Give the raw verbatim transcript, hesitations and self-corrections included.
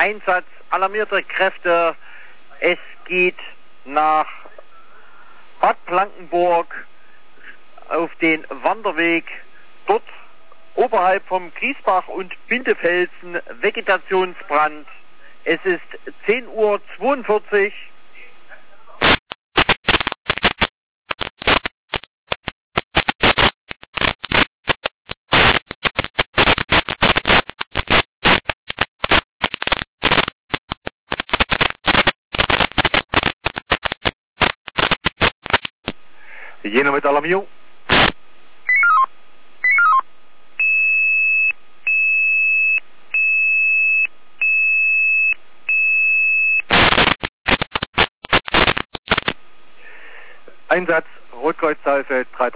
Einsatz alarmierter Kräfte. Es geht nach Bad Blankenburg auf den Wanderweg. Dort oberhalb vom Griesbach und Bindefelsen Vegetationsbrand. Es ist zehn Uhr zweiundvierzig. Jena mit Alarmierung. Einsatz Rotkreuz Saalfeld drei drei.